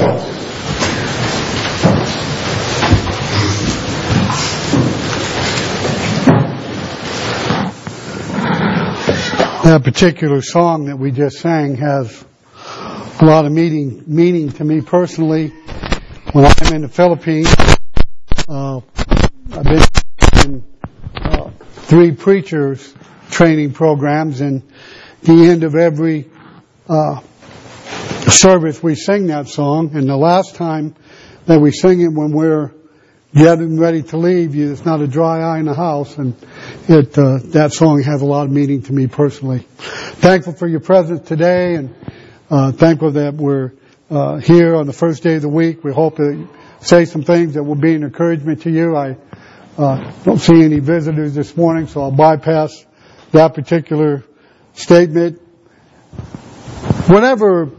That particular song that we just sang has a lot of meaning to me personally. When I'm in the Philippines, I've been in 3 preachers training programs, and at the end of every service we sing that song. And the last time that we sing it, when we're getting ready to leave, it's not a dry eye in the house, and that song has a lot of meaning to me personally. Thankful for your presence today, and thankful that we're here on the first day of the week. We hope to say some things that will be an encouragement to you. I don't see any visitors this morning, so I'll bypass that particular statement. Whenever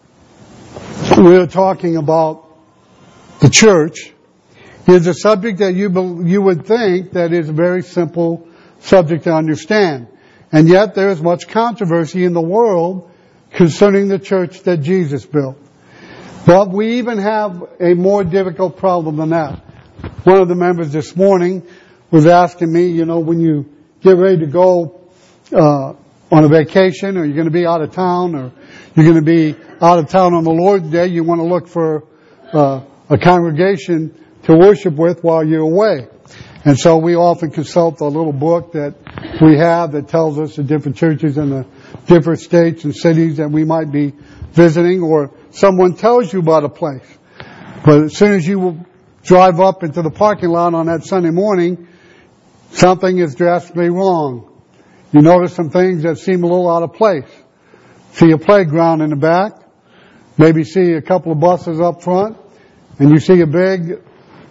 we're talking about the church, is a subject that you would think that is a very simple subject to understand. And yet there is much controversy in the world concerning the church that Jesus built. But we even have a more difficult problem than that. One of the members this morning was asking me, when you get ready to go on a vacation, or you're going to be out of town, or you're going to be out of town on the Lord's Day, you want to look for a congregation to worship with while you're away. And so we often consult a little book that we have that tells us the different churches in the different states and cities that we might be visiting, or someone tells you about a place. But as soon as you drive up into the parking lot on that Sunday morning, something is drastically wrong. You notice some things that seem a little out of place. See a playground in the back, maybe see a couple of buses up front, and you see a big,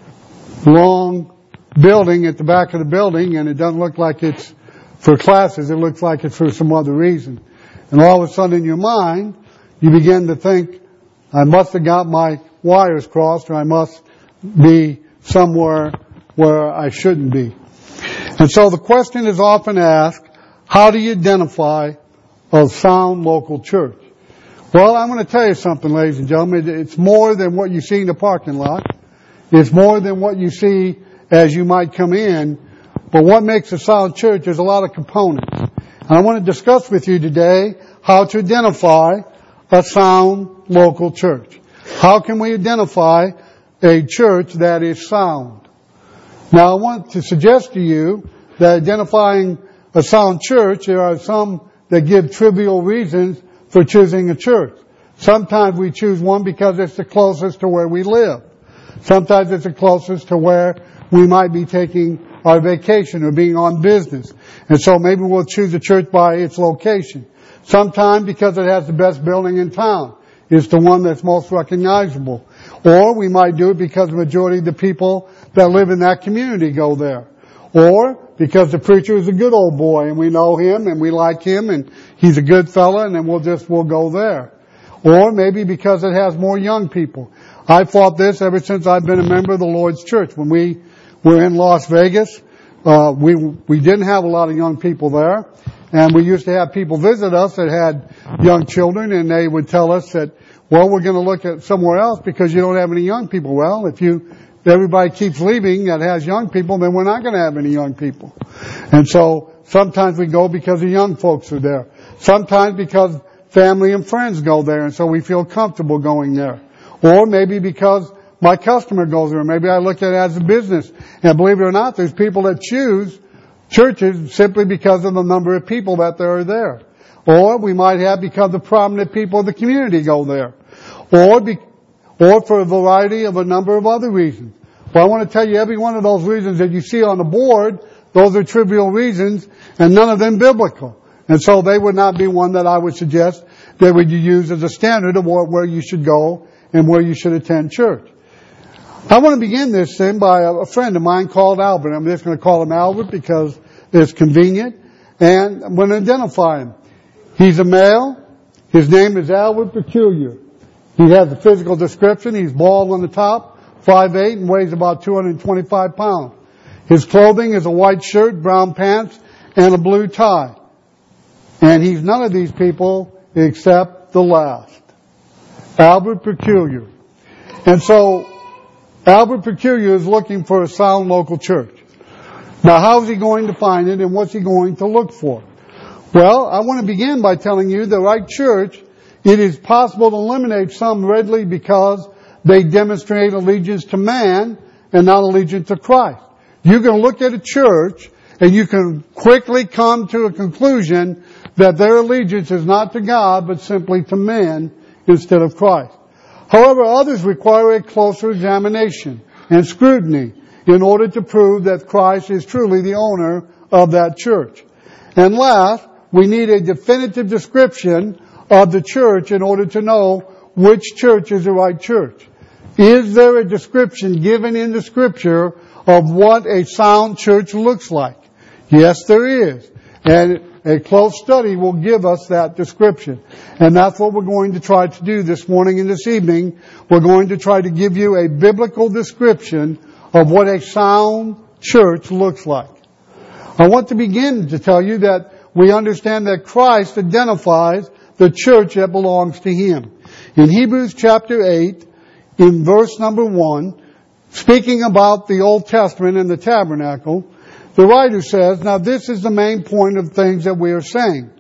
long building at the back of the building, and it doesn't look like it's for classes, it looks like it's for some other reason. And all of a sudden in your mind, you begin to think, I must have got my wires crossed, or I must be somewhere where I shouldn't be. And so the question is often asked, how do you identify a sound local church? Well, I'm going to tell you something, ladies and gentlemen. It's more than what you see in the parking lot. It's more than what you see as you might come in. But what makes a sound church is a lot of components. And I want to discuss with you today how to identify a sound local church. How can we identify a church that is sound? Now, I want to suggest to you that identifying a sound church, there are some that give trivial reasons for choosing a church. Sometimes we choose one because it's the closest to where we live. Sometimes it's the closest to where we might be taking our vacation or being on business. And so maybe we'll choose a church by its location. Sometimes because it has the best building in town. It's the one that's most recognizable. Or we might do it because the majority of the people that live in that community go there. Or because the preacher is a good old boy and we know him and we like him and he's a good fella, and then we'll go there. Or maybe because it has more young people. I fought this ever since I've been a member of the Lord's Church. When we were in Las Vegas, we didn't have a lot of young people there. And we used to have people visit us that had young children, and they would tell us that, well, we're going to look at somewhere else because you don't have any young people. Well, if everybody keeps leaving that has young people, then we're not going to have any young people. And so sometimes we go because the young folks are there. Sometimes because family and friends go there, and so we feel comfortable going there. Or maybe because my customer goes there. Maybe I look at it as a business. And believe it or not, there's people that choose churches simply because of the number of people that are there. Or we might have because the prominent people of the community go there. Or for a variety of a number of other reasons. But I want to tell you, every one of those reasons that you see on the board, those are trivial reasons, and none of them biblical. And so they would not be one that I would suggest that would you use as a standard of where you should go and where you should attend church. I want to begin this thing by a friend of mine called Albert. I'm just going to call him Albert because it's convenient. And I'm going to identify him. He's a male. His name is Albert Peculiar. He has a physical description. He's bald on the top, 5'8", and weighs about 225 pounds. His clothing is a white shirt, brown pants, and a blue tie. And he's none of these people except the last. Albert Peculiar. And so Albert Peculiar is looking for a sound local church. Now, how is he going to find it, and what's he going to look for? Well, I want to begin by telling you the right church, it is possible to eliminate some readily because they demonstrate allegiance to man and not allegiance to Christ. You can look at a church and you can quickly come to a conclusion that their allegiance is not to God but simply to man instead of Christ. However, others require a closer examination and scrutiny in order to prove that Christ is truly the owner of that church. And last, we need a definitive description of the church in order to know which church is the right church. Is there a description given in the Scripture of what a sound church looks like? Yes, there is. And a close study will give us that description. And that's what we're going to try to do this morning and this evening. We're going to try to give you a biblical description of what a sound church looks like. I want to begin to tell you that we understand that Christ identifies the church that belongs to Him. In Hebrews chapter 8, in verse number 1, speaking about the Old Testament and the tabernacle, the writer says, now this is the main point of things that we are saying.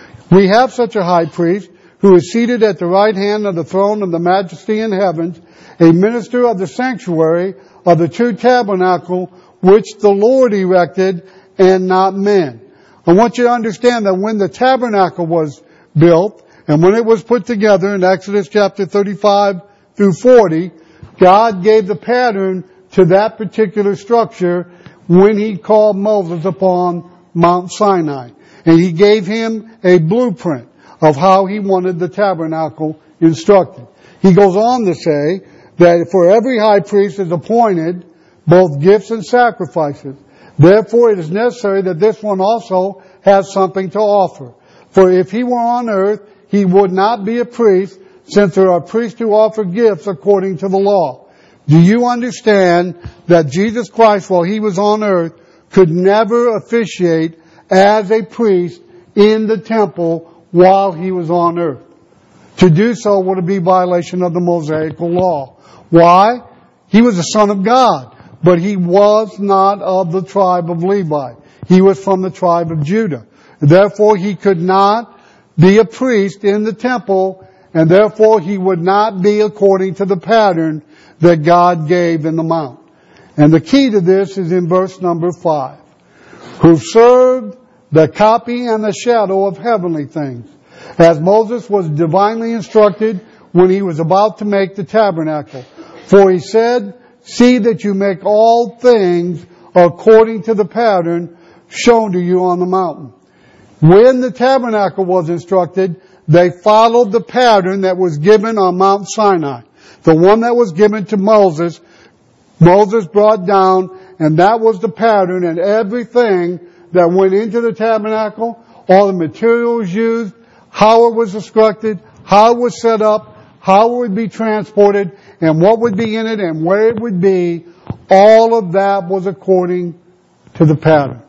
We have such a high priest who is seated at the right hand of the throne of the majesty in heavens, a minister of the sanctuary of the true tabernacle which the Lord erected and not men. I want you to understand that when the tabernacle was built and when it was put together in Exodus chapter 35 through 40, God gave the pattern to that particular structure when He called Moses upon Mount Sinai. And He gave him a blueprint of how He wanted the tabernacle instructed. He goes on to say that for every high priest is appointed both gifts and sacrifices. Therefore it is necessary that this one also has something to offer. For if he were on earth, he would not be a priest, since there are priests who offer gifts according to the law. Do you understand that Jesus Christ, while He was on earth, could never officiate as a priest in the temple while He was on earth? To do so would be violation of the Mosaical law. Why? He was the Son of God, but He was not of the tribe of Levi. He was from the tribe of Judah. Therefore, He could not be a priest in the temple, and therefore He would not be according to the pattern that God gave in the mount. And the key to this is in verse number 5. Who served the copy and the shadow of heavenly things, as Moses was divinely instructed when he was about to make the tabernacle. For he said, see that you make all things according to the pattern shown to you on the mountain. When the tabernacle was instructed, they followed the pattern that was given on Mount Sinai. The one that was given to Moses, Moses brought down, and that was the pattern, and everything that went into the tabernacle, all the materials used, how it was constructed, how it was set up, how it would be transported, and what would be in it, and where it would be, all of that was according to the pattern.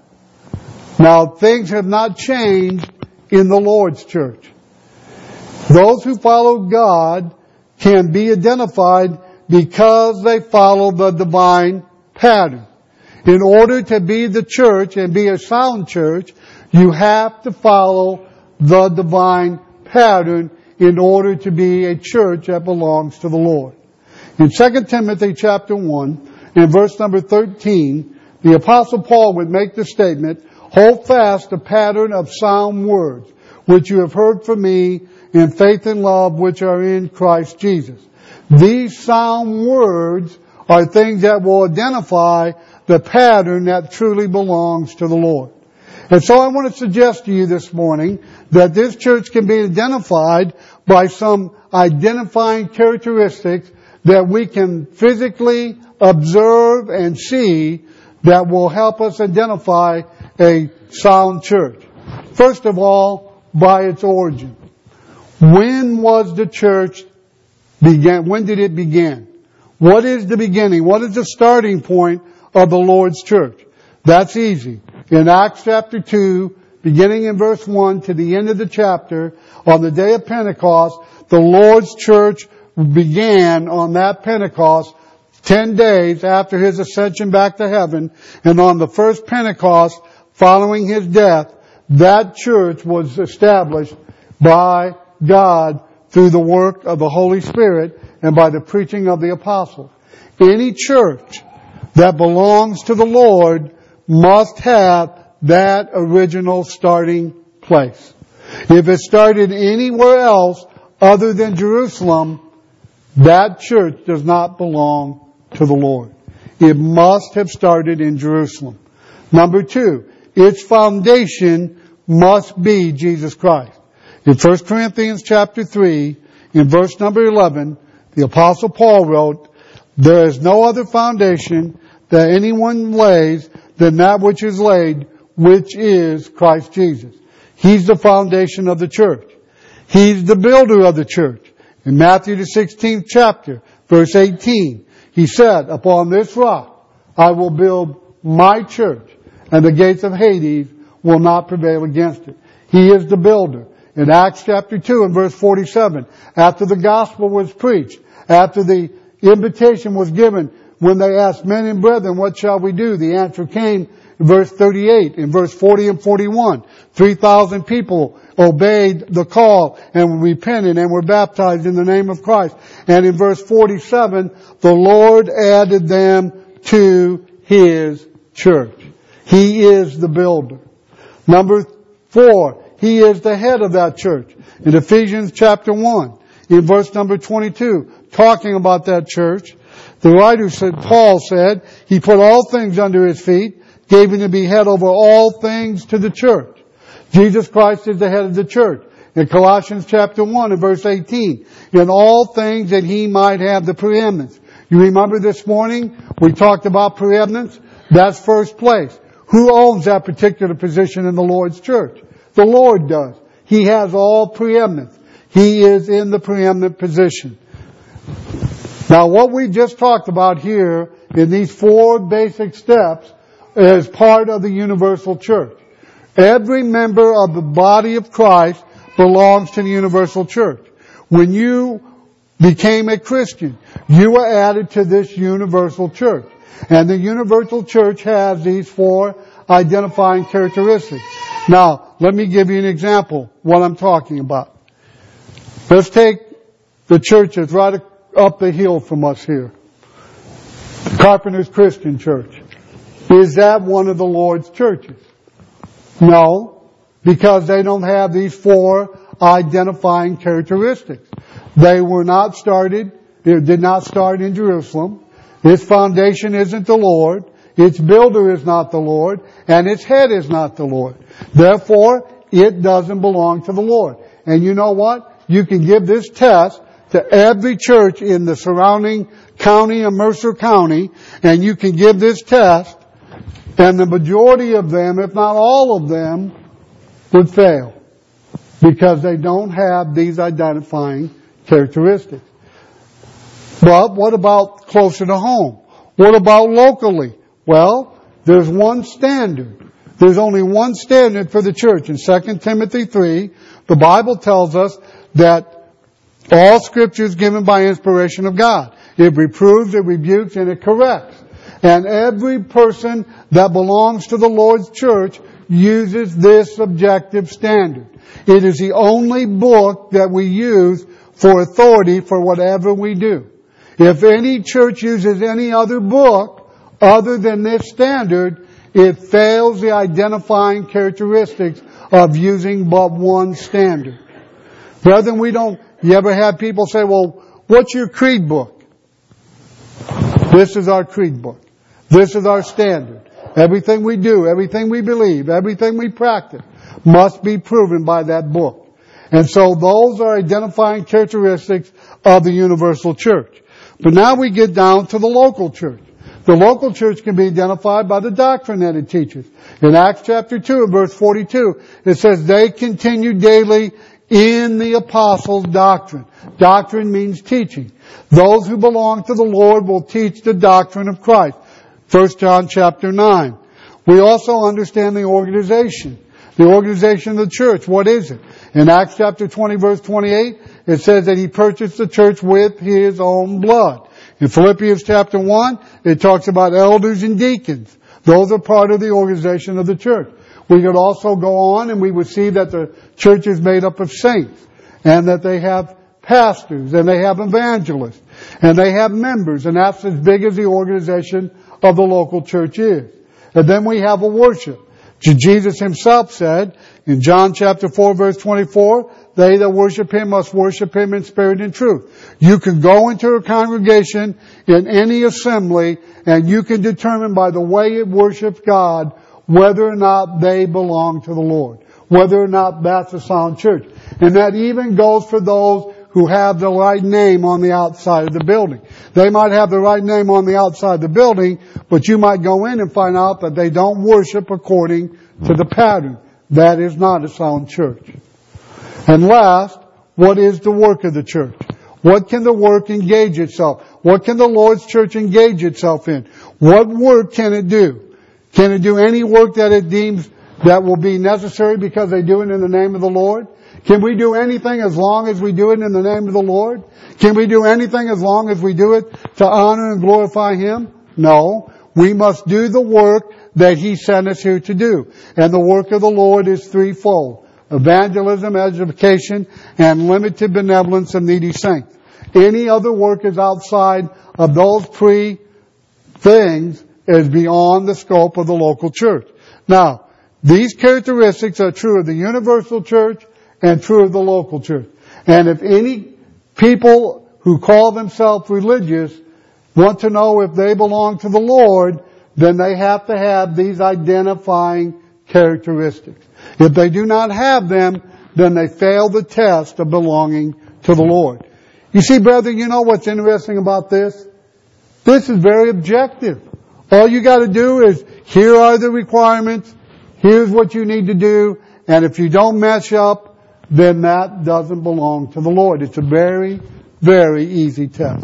Now, things have not changed in the Lord's church. Those who follow God can be identified because they follow the divine pattern. In order to be the church and be a sound church, you have to follow the divine pattern in order to be a church that belongs to the Lord. In 2 Timothy chapter 1, in verse number 13, the Apostle Paul would make the statement, hold fast the pattern of sound words, which you have heard from me in faith and love which are in Christ Jesus. These sound words are things that will identify the pattern that truly belongs to the Lord. And so I want to suggest to you this morning that this church can be identified by some identifying characteristics that we can physically observe and see that will help us identify a sound church. First of all, by its origin. When was the church began? When did it begin? What is the beginning? What is the starting point of the Lord's church? That's easy. In Acts chapter 2, beginning in verse 1 to the end of the chapter, on the day of Pentecost, the Lord's church began on that Pentecost, 10 days after his ascension back to heaven, and on the first Pentecost following his death, that church was established by God through the work of the Holy Spirit and by the preaching of the apostles. Any church that belongs to the Lord must have that original starting place. If it started anywhere else other than Jerusalem, that church does not belong to the Lord. It must have started in Jerusalem. Number 2, its foundation must be Jesus Christ. In 1 Corinthians chapter 3, in verse number 11, the Apostle Paul wrote, "There is no other foundation that anyone lays than that which is laid, which is Christ Jesus." He's the foundation of the church. He's the builder of the church. In Matthew the 16th chapter, verse 18, he said, "Upon this rock I will build my church, and the gates of Hades will not prevail against it." He is the builder. In Acts chapter 2 and verse 47, after the gospel was preached, after the invitation was given, when they asked, "Men and brethren, what shall we do?" the answer came in verse 38, in verse 40 and 41. 3,000 people obeyed the call and repented and were baptized in the name of Christ. And in verse 47, the Lord added them to His church. He is the builder. Number 4, He is the head of that church. In Ephesians chapter 1, in verse number 22, talking about that church, the writer said, Paul said, He put all things under His feet, gave Him to be head over all things to the church. Jesus Christ is the head of the church. In Colossians chapter 1 and verse 18, in all things that He might have the preeminence. You remember this morning we talked about preeminence? That's first place. Who owns that particular position in the Lord's church? The Lord does. He has all preeminence. He is in the preeminent position. Now what we just talked about here in these 4 basic steps is part of the universal church. Every member of the body of Christ belongs to the universal church. When you became a Christian, you were added to this universal church. And the universal church has these 4 identifying characteristics. Now, let me give you an example what I'm talking about. Let's take the church that's right up the hill from us here. Carpenter's Christian Church. Is that one of the Lord's churches? No, because they don't have these 4 identifying characteristics. They were not started, it did not start in Jerusalem. Its foundation isn't the Lord. Its builder is not the Lord. And its head is not the Lord. Therefore, it doesn't belong to the Lord. And you know what? You can give this test to every church in the surrounding county of Mercer County, and you can give this test, and the majority of them, if not all of them, would fail. Because they don't have these identifying characteristics. But what about closer to home? What about locally? Well, there's one standard. There's only one standard for the church. In 2 Timothy 3, the Bible tells us that all Scripture is given by inspiration of God. It reproves, it rebukes, and it corrects. And every person that belongs to the Lord's church uses this objective standard. It is the only book that we use for authority for whatever we do. If any church uses any other book other than this standard, it fails the identifying characteristics of using but one standard. Brethren, you ever have people say, well, what's your creed book? This is our creed book. This is our standard. Everything we do, everything we believe, everything we practice must be proven by that book. And so those are identifying characteristics of the universal church. But now we get down to the local church. The local church can be identified by the doctrine that it teaches. In Acts chapter 2 and verse 42, it says, they continue daily in the apostles' doctrine. Doctrine means teaching. Those who belong to the Lord will teach the doctrine of Christ. 1 John chapter 9. We also understand the organization. The organization of the church, what is it? In Acts chapter 20 verse 28, it says that He purchased the church with His own blood. In Philippians chapter 1, it talks about elders and deacons. Those are part of the organization of the church. We could also go on and we would see that the church is made up of saints, and that they have pastors, and they have evangelists, and they have members, and that's as big as the organization of the local church is. And then we have a worship. Jesus Himself said in John chapter 4 verse 24, they that worship Him must worship Him in spirit and truth. You can go into a congregation in any assembly and you can determine by the way it worships God whether or not they belong to the Lord. Whether or not that's a sound church. And that even goes for those who have the right name on the outside of the building. They might have the right name on the outside of the building, but you might go in and find out that they don't worship according to the pattern. That is not a sound church. And last, what is the work of the church? What can the work engage itself? What can the Lord's church engage itself in? What work can it do? Can it do any work that it deems that will be necessary because they do it in the name of the Lord? Can we do anything as long as we do it in the name of the Lord? Can we do anything as long as we do it to honor and glorify Him? No. We must do the work that He sent us here to do. And the work of the Lord is threefold: evangelism, education, and limited benevolence of needy saints. Any other work is outside of those three things, is beyond the scope of the local church. Now, these characteristics are true of the universal church and true of the local church. And if any people who call themselves religious want to know if they belong to the Lord, then they have to have these identifying characteristics. If they do not have them, then they fail the test of belonging to the Lord. You see, brethren, you know what's interesting about this? This is very objective. All you got to do is, here are the requirements, here's what you need to do, and if you don't match up, then that doesn't belong to the Lord. It's a very, very easy test.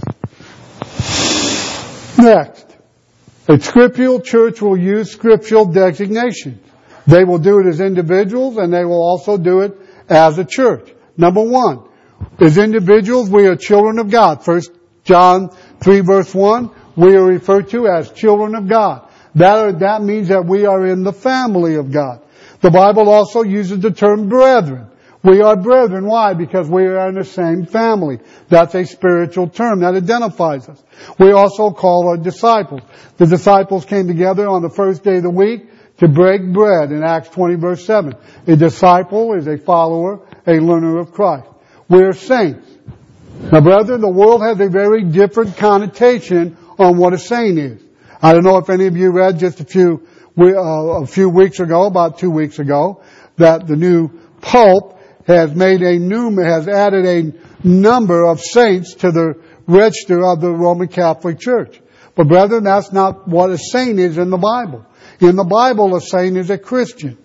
Next, a scriptural church will use scriptural designations. They will do it as individuals, and they will also do it as a church. Number one, as individuals, we are children of God. 1 John 3 verse 1, we are referred to as children of God. That means that we are in the family of God. The Bible also uses the term brethren. We are brethren. Why? Because we are in the same family. That's a spiritual term that identifies us. We also call our disciples. The disciples came together on the first day of the week to break bread in Acts 20 verse 7. A disciple is a follower, a learner of Christ. We're saints. Now, brethren, the world has a very different connotation on what a saint is. I don't know if any of you read just a few weeks ago, about 2 weeks ago, that the new Pope has added a number of saints to the register of the Roman Catholic Church. But brethren, that's not what a saint is in the Bible. In the Bible, a saint is a Christian.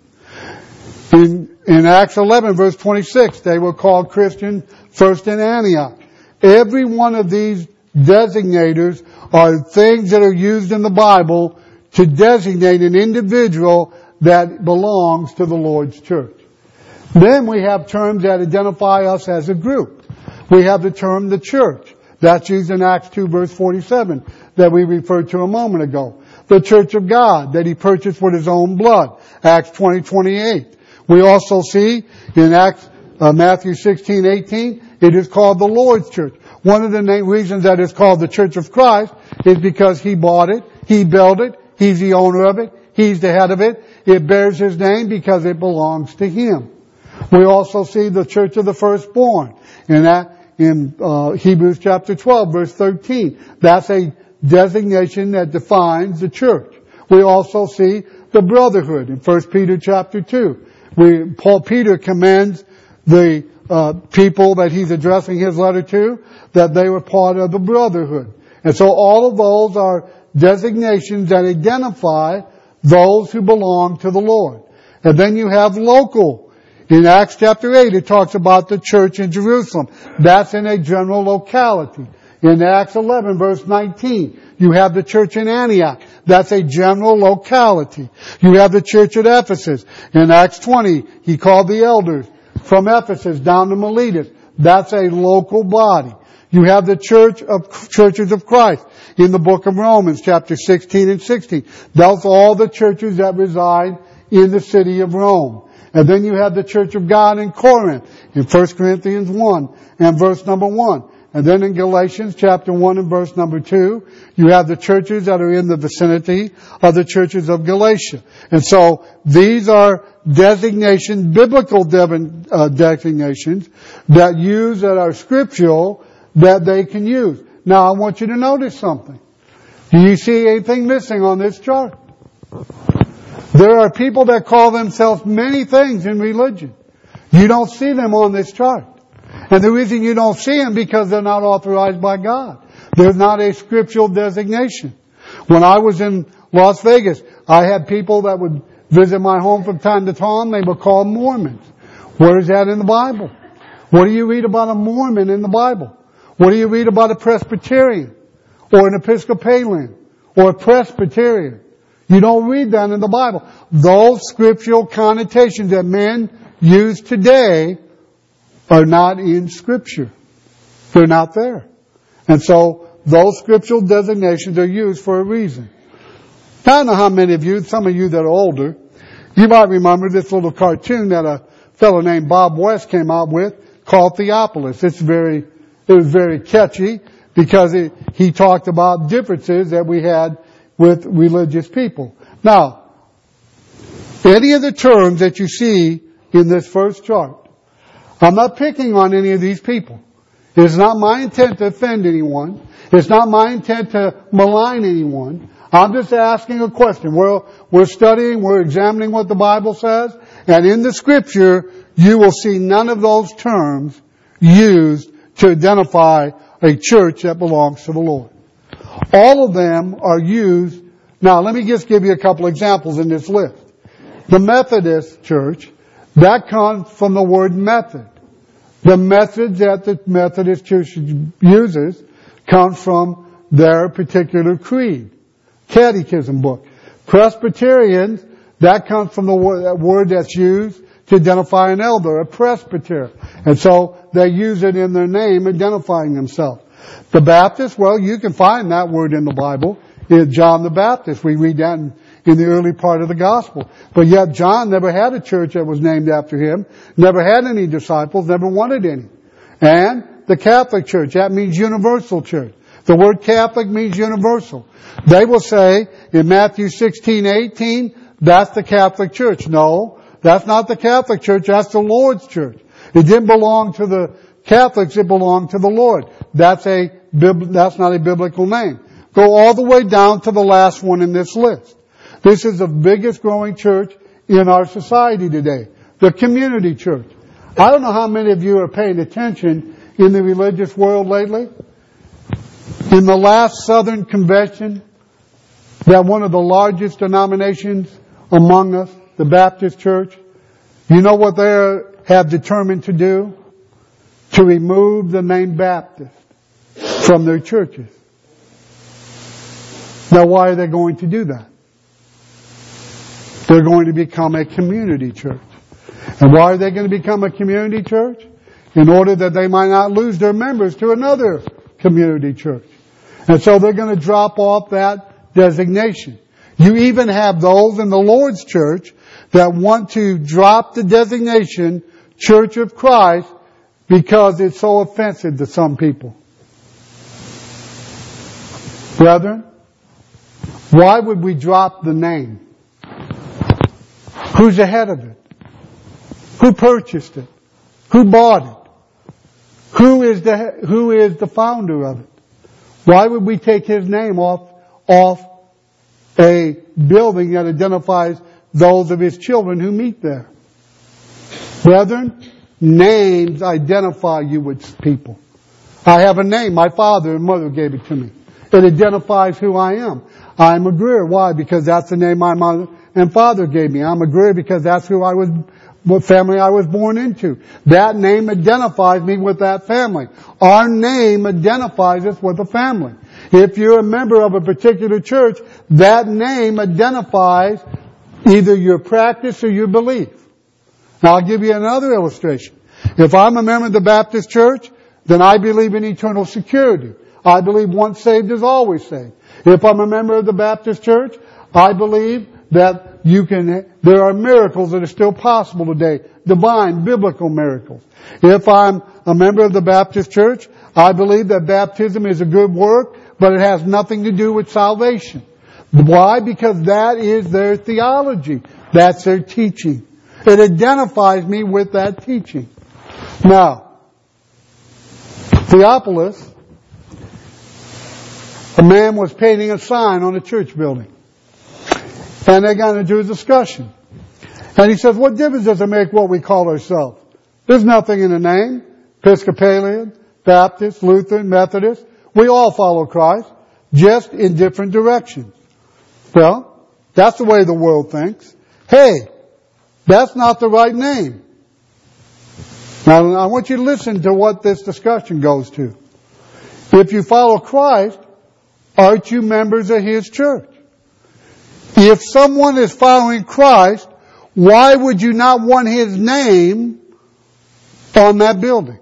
In Acts 11 verse 26, they were called Christians first in Antioch. Every one of these designators are things that are used in the Bible to designate an individual that belongs to the Lord's church. Then we have terms that identify us as a group. We have the term the church. That's used in Acts 2 verse 47 that we referred to a moment ago. The church of God that He purchased with His own blood. Acts 20:28. We also see in Matthew 16:18, it is called the Lord's church. One of the reasons that it's called the Church of Christ is because He bought it, He built it, He's the owner of it, He's the head of it. It bears His name because it belongs to Him. We also see the church of the firstborn in Hebrews chapter 12 verse 13. That's a designation that defines the church. We also see the brotherhood in 1 Peter chapter 2. Peter commends the people that he's addressing his letter to, that they were part of the brotherhood. And so all of those are designations that identify those who belong to the Lord. And then you have local. In Acts chapter 8, it talks about the church in Jerusalem. That's in a general locality. In Acts 11 verse 19, you have the church in Antioch. That's a general locality. You have the church at Ephesus. In Acts 20, he called the elders from Ephesus down to Miletus. That's a local body. You have the churches of Christ in the book of Romans, chapter 16 and 16. Those are all the churches that reside in the city of Rome. And then you have the church of God in Corinth, in 1 Corinthians 1 and verse number 1. And then in Galatians chapter 1 and verse number 2, you have the churches that are in the vicinity of the churches of Galatia. And so these are designations, biblical designations that are scriptural that they can use. Now I want you to notice something. Do you see anything missing on this chart? There are people that call themselves many things in religion. You don't see them on this chart. And the reason you don't see them because they're not authorized by God. There's not a scriptural designation. When I was in Las Vegas, I had people that would visit my home from time to time. They were called Mormons. Where is that in the Bible? What do you read about a Mormon in the Bible? What do you read about a Presbyterian or an Episcopalian or a Presbyterian? You don't read that in the Bible. Those scriptural connotations that men use today are not in Scripture. They're not there. And so those scriptural designations are used for a reason. I don't know how many of you, some of you that are older, you might remember this little cartoon that a fellow named Bob West came out with called Theopolis. It was very catchy because he talked about differences that we had with religious people. Now, any of the terms that you see in this first chart, I'm not picking on any of these people. It's not my intent to offend anyone. It's not my intent to malign anyone. I'm just asking a question. We're studying, we're examining what the Bible says, and in the Scripture, you will see none of those terms used to identify a church that belongs to the Lord. All of them are used. Now, let me just give you a couple examples in this list. The Methodist Church, that comes from the word method. The methods that the Methodist Church uses come from their particular creed, catechism book. Presbyterians, that comes from the word that's used to identify an elder, a presbyter. And so they use it in their name, identifying themselves. The Baptists, well, you can find that word in the Bible. In John the Baptist, we read that in the early part of the gospel. But yet John never had a church that was named after him, never had any disciples, never wanted any. And the Catholic Church, that means universal church. The word Catholic means universal. They will say in Matthew 16:18, that's the Catholic Church. No, that's not the Catholic Church, that's the Lord's church. It didn't belong to the Catholics, it belonged to the Lord. That's not a biblical name. Go all the way down to the last one in this list. This is the biggest growing church in our society today. The community church. I don't know how many of you are paying attention in the religious world lately. In the last Southern Convention, that one of the largest denominations among us, the Baptist Church, you know what they have determined to do? To remove the name Baptist from their churches. Now, why are they going to do that? They're going to become a community church. And why are they going to become a community church? In order that they might not lose their members to another community church. And so they're going to drop off that designation. You even have those in the Lord's church that want to drop the designation Church of Christ because it's so offensive to some people. Brethren, why would we drop the name? Who's ahead of it? Who purchased it? Who bought it? Who is the founder of it? Why would we take his name off a building that identifies those of his children who meet there? Brethren, names identify you with people. I have a name. My father and mother gave it to me. It identifies who I am. I'm a Greer. Why? Because that's the name my mother and father gave me. I'm a Greer because that's what family I was born into. That name identifies me with that family. Our name identifies us with a family. If you're a member of a particular church, that name identifies either your practice or your belief. Now I'll give you another illustration. If I'm a member of the Baptist church, then I believe in eternal security. I believe once saved is always saved. If I'm a member of the Baptist church, I believe that there are miracles that are still possible today. Divine, biblical miracles. If I'm a member of the Baptist church, I believe that baptism is a good work, but it has nothing to do with salvation. Why? Because that is their theology. That's their teaching. It identifies me with that teaching. Now, Theophilus, a man was painting a sign on a church building. And they got into a discussion. And he says, what difference does it make what we call ourselves? There's nothing in the name. Episcopalian, Baptist, Lutheran, Methodist. We all follow Christ, just in different directions. Well, that's the way the world thinks. Hey, that's not the right name. Now, I want you to listen to what this discussion goes to. If you follow Christ, aren't you members of His church? If someone is following Christ, why would you not want His name on that building?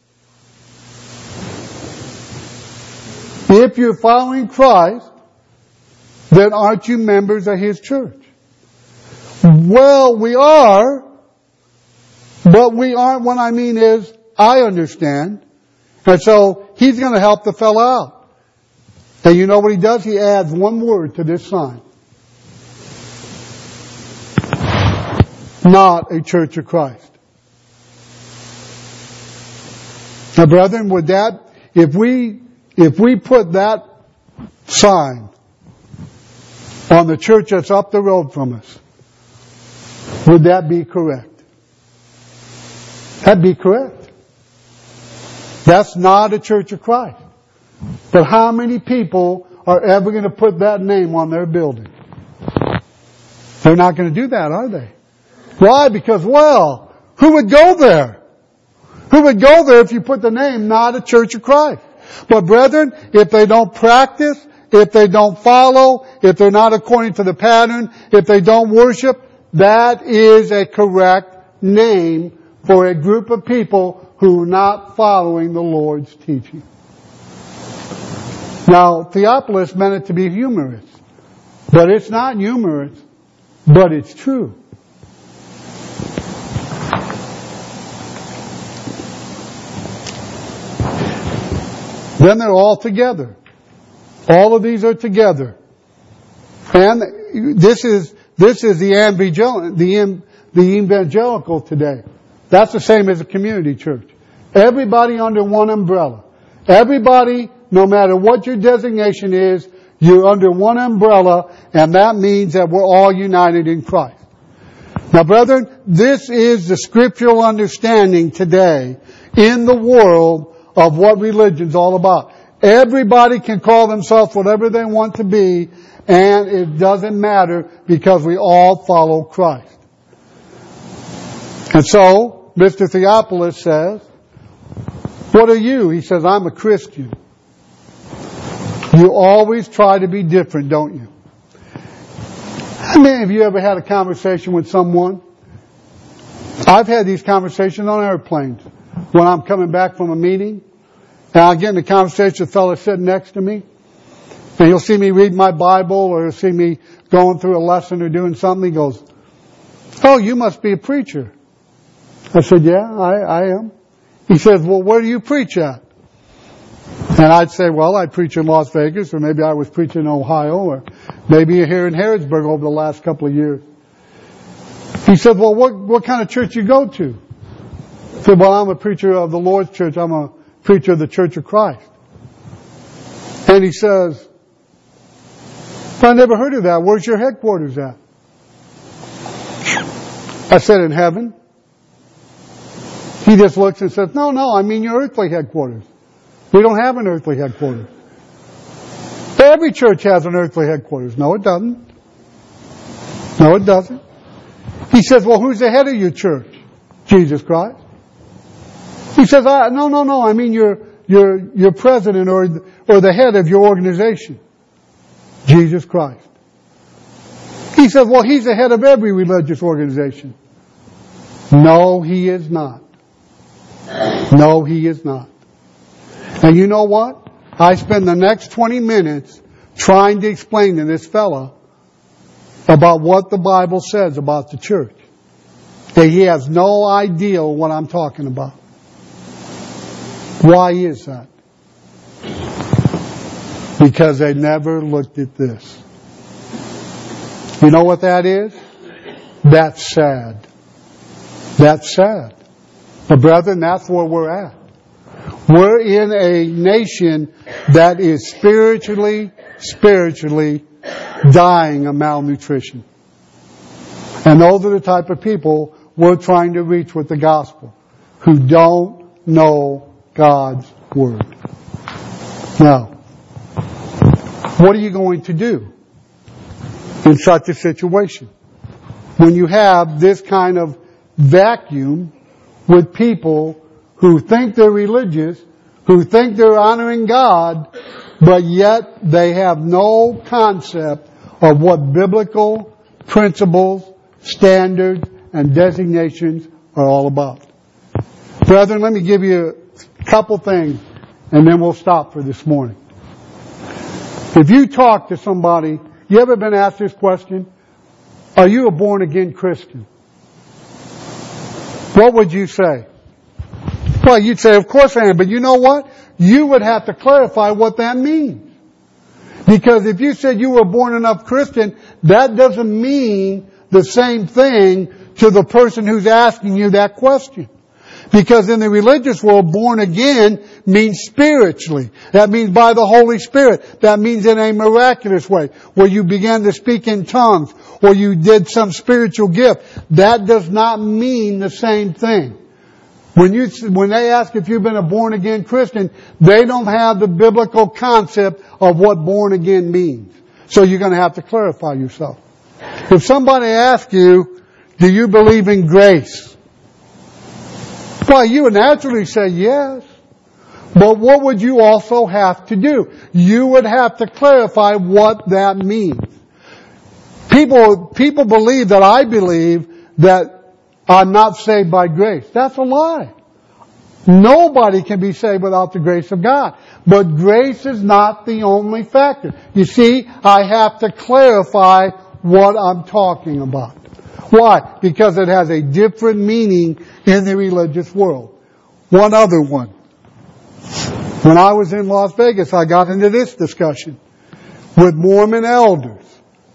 If you're following Christ, then aren't you members of His church? Well, we are, but we aren't. What I mean is, I understand. And so, he's going to help the fellow out. And you know what he does? He adds one word to this sign. Not a Church of Christ. Now, brethren, would that, if we put that sign on the church that's up the road from us, would that be correct? That'd be correct. That's not a Church of Christ. But how many people are ever going to put that name on their building? They're not going to do that, are they? Why? Because, well, who would go there? Who would go there if you put the name, not a Church of Christ? But brethren, if they don't practice, if they don't follow, if they're not according to the pattern, if they don't worship, that is a correct name for a group of people who are not following the Lord's teaching. Now, Theophilus meant it to be humorous. But it's not humorous, but it's true. Then they're all together. All of these are together. And this is the evangelical today. That's the same as a community church. Everybody under one umbrella. Everybody, no matter what your designation is, you're under one umbrella, and that means that we're all united in Christ. Now, brethren, this is the scriptural understanding today in the world of what religion's all about. Everybody can call themselves whatever they want to be, and it doesn't matter because we all follow Christ. And so, Mr. Theophilus says, what are you? He says, I'm a Christian. You always try to be different, don't you? How many of you ever had a conversation with someone? I've had these conversations on airplanes. When I'm coming back from a meeting, and I get in a conversation with a fellow sitting next to me, and he'll see me read my Bible, or he'll see me going through a lesson or doing something. He goes, oh, you must be a preacher. I said, yeah, I am. He says, well, where do you preach at? And I'd say, well, I preach in Las Vegas, or maybe I was preaching in Ohio, or maybe here in Harrodsburg over the last couple of years. He said, well, what kind of church you go to? I said, well, I'm a preacher of the Lord's church. I'm a preacher of the Church of Christ. And he says, I never heard of that. Where's your headquarters at? I said, in heaven. He just looks and says, no, I mean your earthly headquarters. We don't have an earthly headquarters. Every church has an earthly headquarters. No, it doesn't. No, it doesn't. He says, well, who's the head of your church? Jesus Christ. He says, no, I mean your your president or the head of your organization? Jesus Christ. He says, well, he's the head of every religious organization. No, he is not. No, he is not. And you know what? I spend the next 20 minutes trying to explain to this fella about what the Bible says about the church. That he has no idea what I'm talking about. Why is that? Because they never looked at this. You know what that is? That's sad. That's sad. But brethren, that's where we're at. We're in a nation that is spiritually dying of malnutrition. And those are the type of people we're trying to reach with the gospel, who don't know God's Word. Now, what are you going to do in such a situation when you have this kind of vacuum with people who think they're religious, who think they're honoring God, but yet they have no concept of what biblical principles, standards, and designations are all about? Brethren, let me give you a couple things and then we'll stop for this morning. If you talk to somebody, you ever been asked this question? Are you a born-again Christian? What would you say? Well, you'd say, of course I am. But you know what? You would have to clarify what that means. Because if you said you were a born-enough Christian, that doesn't mean the same thing to the person who's asking you that question. Because in the religious world, born again means spiritually. That means by the Holy Spirit. That means in a miraculous way, where you began to speak in tongues, or you did some spiritual gift. That does not mean the same thing. When they ask if you've been a born again Christian, they don't have the biblical concept of what born again means. So you're going to have to clarify yourself. If somebody asks you, do you believe in grace? Well, you would naturally say yes. But what would you also have to do? You would have to clarify what that means. People believe that I believe that I'm not saved by grace. That's a lie. Nobody can be saved without the grace of God. But grace is not the only factor. You see, I have to clarify what I'm talking about. Why? Because it has a different meaning in the religious world. One other one. When I was in Las Vegas, I got into this discussion with Mormon elders.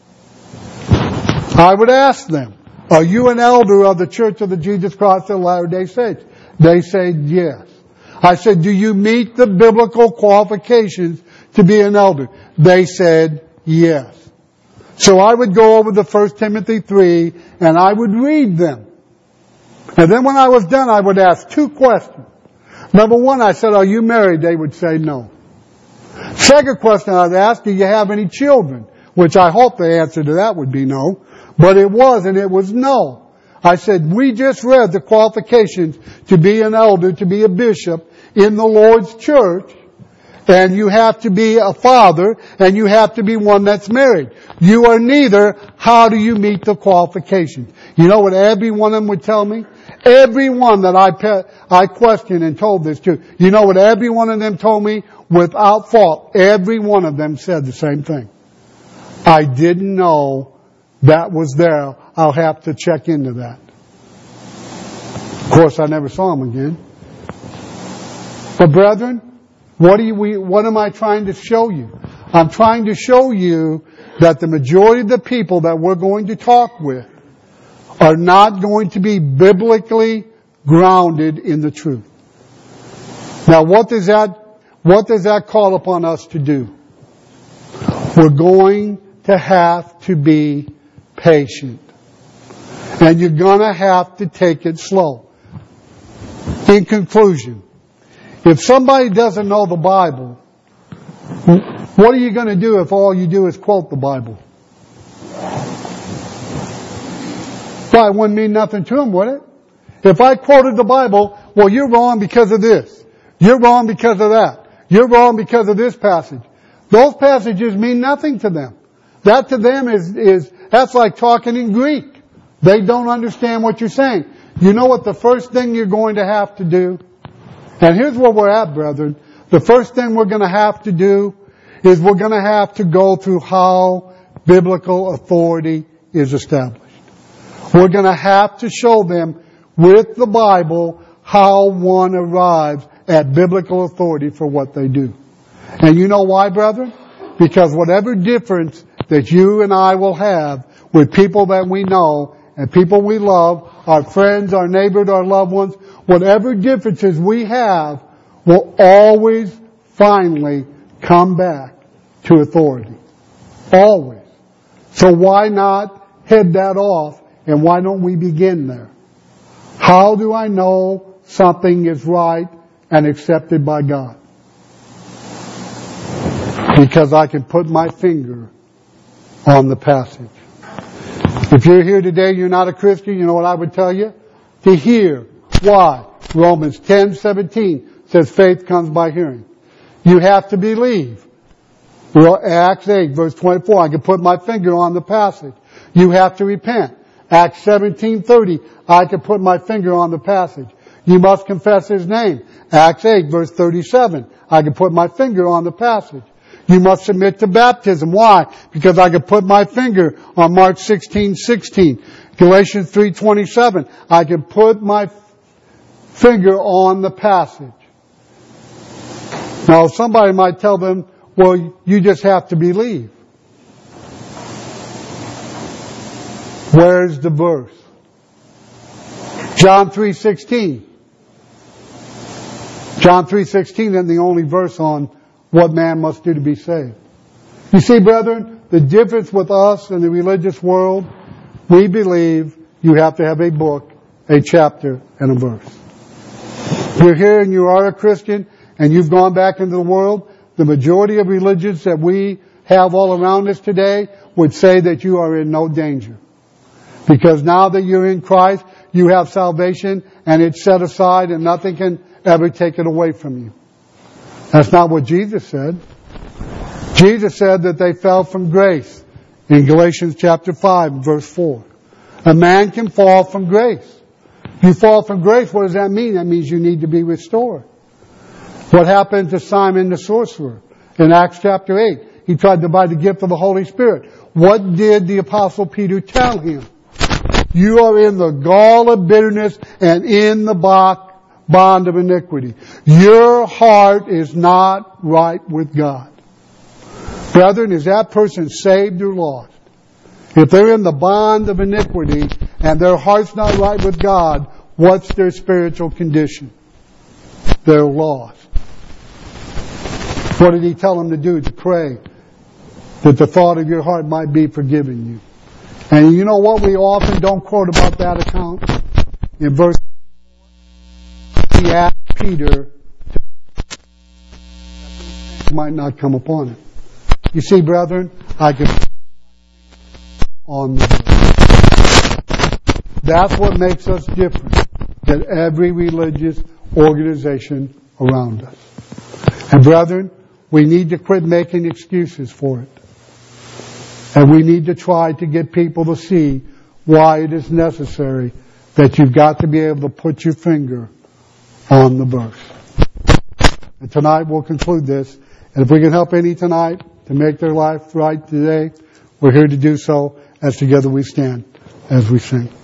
I would ask them, are you an elder of the Church of the Jesus Christ of Latter-day Saints? They said yes. I said, do you meet the biblical qualifications to be an elder? They said yes. So I would go over to 1 Timothy 3 and I would read them. And then when I was done, I would ask two questions. Number one, I said, are you married? They would say no. Second question I'd ask, do you have any children? Which I hope the answer to that would be no. But it was, and it was no. I said, we just read the qualifications to be an elder, to be a bishop in the Lord's church. And you have to be a father, and you have to be one that's married. You are neither. How do you meet the qualifications? You know what every one of them would tell me? Every one that I questioned and told this to, you know what every one of them told me? Without fault, every one of them said the same thing. I didn't know that was there. I'll have to check into that. Of course, I never saw him again. But brethren, what am I trying to show you? I'm trying to show you that the majority of the people that we're going to talk with are not going to be biblically grounded in the truth. Now, what does that call upon us to do? We're going to have to be patient. And you're going to have to take it slow. In conclusion, if somebody doesn't know the Bible, what are you going to do if all you do is quote the Bible? Well, it wouldn't mean nothing to them, would it? If I quoted the Bible, well, you're wrong because of this. You're wrong because of that. You're wrong because of this passage. Those passages mean nothing to them. That to them that's like talking in Greek. They don't understand what you're saying. You know what the first thing you're going to have to do? And here's where we're at, brethren. The first thing we're going to have to do is we're going to have to go through how biblical authority is established. We're going to have to show them with the Bible how one arrives at biblical authority for what they do. And you know why, brethren? Because whatever difference that you and I will have with people that we know and people we love, our friends, our neighbors, our loved ones, whatever differences we have will always finally come back to authority. Always. So why not head that off, and why don't we begin there? How do I know something is right and accepted by God? Because I can put my finger on the passage. If you're here today, you're not a Christian, you know what I would tell you? To hear. Why? Romans 10:17 says faith comes by hearing. You have to believe. Well, Acts 8 verse 24, I can put my finger on the passage. You have to repent. Acts 17:30, I can put my finger on the passage. You must confess His name. Acts 8 verse 37, I can put my finger on the passage. You must submit to baptism. Why? Because I can put my finger on Mark 16:16. Galatians 3:27, I can put my finger on the passage. Now somebody might tell them, well, you just have to believe. Where's the verse? John 3:16. John 3:16 isn't the only verse on what man must do to be saved. You see, brethren, the difference with us and the religious world, we believe you have to have a book, a chapter, and a verse. If you're here and you are a Christian and you've gone back into the world, the majority of religions that we have all around us today would say that you are in no danger. Because now that you're in Christ, you have salvation and it's set aside and nothing can ever take it away from you. That's not what Jesus said. Jesus said that they fell from grace in Galatians chapter 5 verse 4. A man can fall from grace. If you fall from grace, what does that mean? That means you need to be restored. What happened to Simon the sorcerer in Acts chapter 8? He tried to buy the gift of the Holy Spirit. What did the Apostle Peter tell him? You are in the gall of bitterness and in the bond of iniquity. Your heart is not right with God. Brethren, is that person saved or lost? If they're in the bond of iniquity and their heart's not right with God, what's their spiritual condition? They're lost. What did He tell them to do? To pray that the thought of your heart might be forgiven you. And you know what we often don't quote about that account? In verse 4, He asked Peter to might not come upon him. You see, brethren, I can on the verse. That's what makes us different than every religious organization around us. And brethren, we need to quit making excuses for it. And we need to try to get people to see why it is necessary that you've got to be able to put your finger on the verse. And tonight we'll conclude this. And if we can help any tonight to make their life right today, we're here to do so as together we stand as we sing.